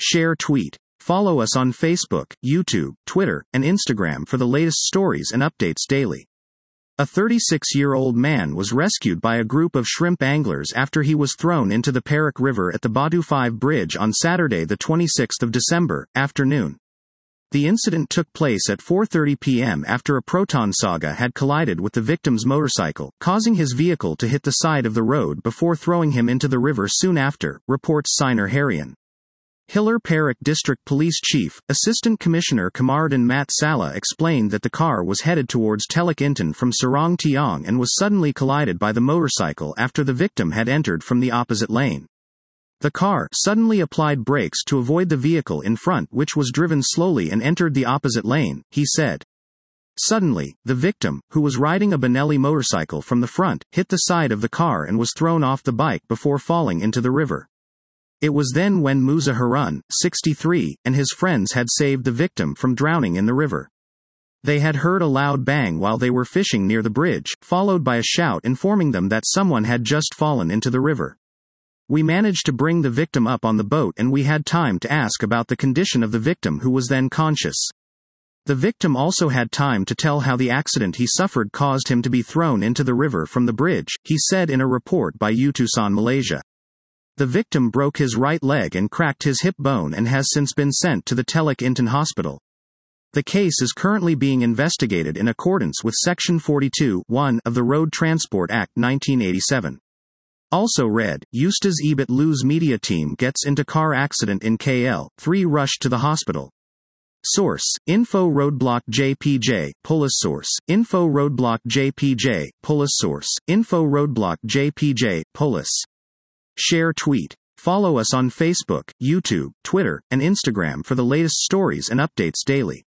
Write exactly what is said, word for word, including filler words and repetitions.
Share tweet. Follow us on Facebook, YouTube, Twitter, and Instagram for the latest stories and updates daily. A thirty-six-year-old man was rescued by a group of shrimp anglers after he was thrown into the Perak River at the Batu five Bridge on Saturday the twenty-sixth of December, afternoon. The incident took place at four thirty p m after a Proton Saga had collided with the victim's motorcycle, causing his vehicle to hit the side of the road before throwing him into the river soon after, reports Sinar Harian. Hilir Perak District Police Chief, Assistant Commissioner Kamardin Mat Sala explained that the car was headed towards Teluk Intan from Serang Tiong and was suddenly collided by the motorcycle after the victim had entered from the opposite lane. The car suddenly applied brakes to avoid the vehicle in front, which was driven slowly and entered the opposite lane, he said. Suddenly, the victim, who was riding a Benelli motorcycle from the front, hit the side of the car and was thrown off the bike before falling into the river. It was then when Musa Harun, sixty-three, and his friends had saved the victim from drowning in the river. They had heard a loud bang while they were fishing near the bridge, followed by a shout informing them that someone had just fallen into the river. We managed to bring the victim up on the boat and we had time to ask about the condition of the victim, who was then conscious. The victim also had time to tell how the accident he suffered caused him to be thrown into the river from the bridge, he said in a report by Utusan Malaysia. The victim broke his right leg and cracked his hip bone and has since been sent to the Teluk Intan Hospital. The case is currently being investigated in accordance with Section forty-two point one of the Road Transport Act nineteen eighty-seven. Also read, Ustaz Ebit Luz media team gets into car accident in K L, three rushed to the hospital. Source, Info Roadblock J P J, Police Source, Info Roadblock J P J, Police Source, Info Roadblock J P J, Police. Share tweet. Follow us on Facebook, YouTube, Twitter, and Instagram for the latest stories and updates daily.